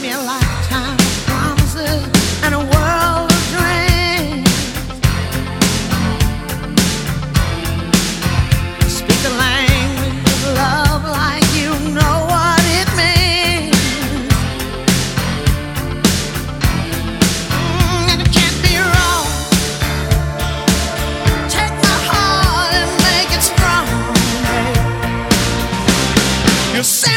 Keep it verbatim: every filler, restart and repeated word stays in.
me a lifetime of promises and a world of dreams. Speak the language of love like you know what it means. Mm, and it can't be wrong. Take my heart and make it strong. You say